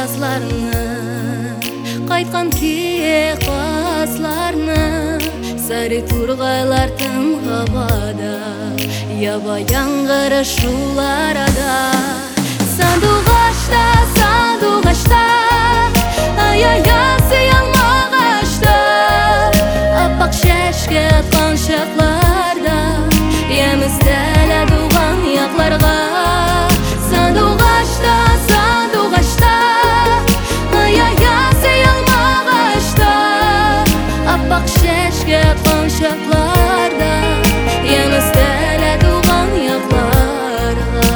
жазларны, қайтқан кие қазларны, сары турғайлар тым хабада, яба яңғыры шуларада. Сандуғашта, сандуғашта, ай-ай-ай сыйалмағашта, аппақ шәшке атқан шақларда, еміздәлі туған яқларға. Сандуғашта, сандуғашта, ай-ай-ай сыйалмағашта, аппақ шәшке атқан шақларда, еміздәлі туған яқларға.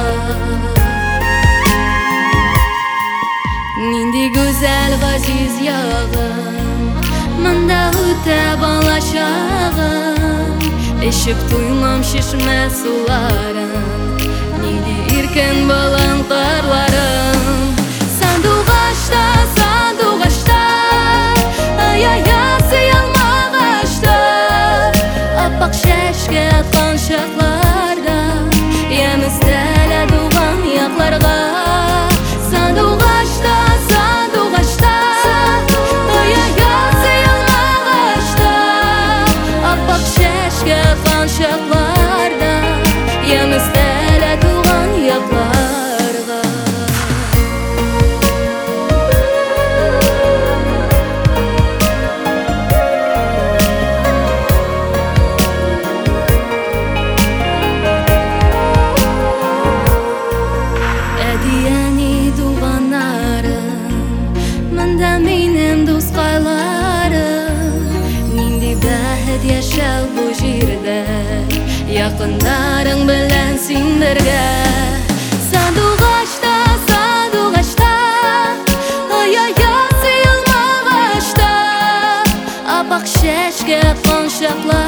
Нинди güzel ғазиз яғым, мында үтә бала шағым, ішіп туймам шешме суларын, нинди иркен балан қарларым. Сандуғашта, сандуғашта, ай-ай-ай сыйалмағашта, аппақ шәшке атқан шақларда, еміздәлі туған яқларға. Сандуғашта, сандуғашта, ай-ай-ай сыйалмағашта, аппақ шәшке атқан шақларда, еміздәлі туған яқларға. Әдияни туғанарым, мында менің досқайларым, нинди бәхет яшәү бу җирдә, якыннарың белән син бергә. Сандуғашта, сандуғашта, ай-ай-ай сыйалмағашта, аппақ шәшке атқан шақларда,